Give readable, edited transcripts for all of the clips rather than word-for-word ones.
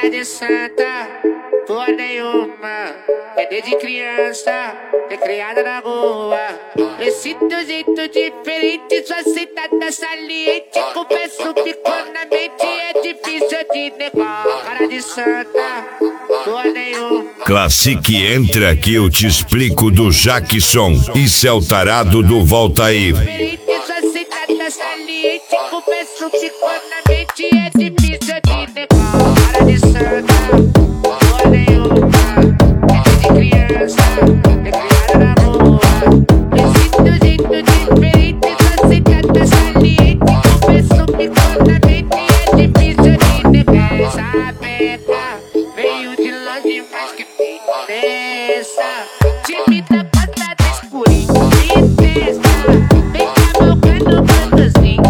cara de santa, porra nenhuma. É desde criança, é criada na rua. Esse teu jeito diferente, sua sentada saliente. Confesso, ficou na mente, é difícil de negar. Cara de santa, porra nenhuma. Classique, entra aqui, eu te explico do Jackson. Isso é o tarado do Volta Aí. Sua sentada saliente, confesso, ficou na mente, é difícil de negar. Cara de santa, porra nenhuma. Time da pata do escurinho, me testa. Vem cavalgando fantasinho.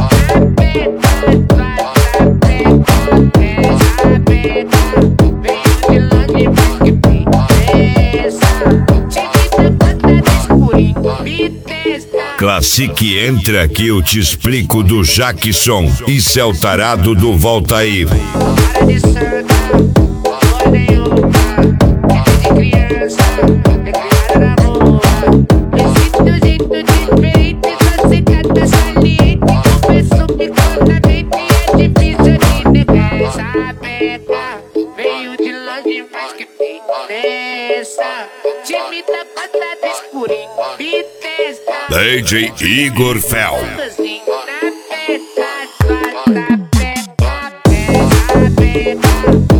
Veio de longe, mas que tem dessa. Time da pata do escurinho, me testa. Classique, entra aqui, eu te explico do Jackson. Isso é o tarado do Volta Aí. Cara de santa, porra nenhuma. É de criança, é criada na rua. Esse teu jeito diferente, sua sentada saliente. Confesso, ficou na mente, é difícil de negar. Essa beca veio de longe, mas que tem dessa. Time da pata do escurinho, me testa. DJ Igor Fel. Fantasinho na peta, pata, beca, essa beca.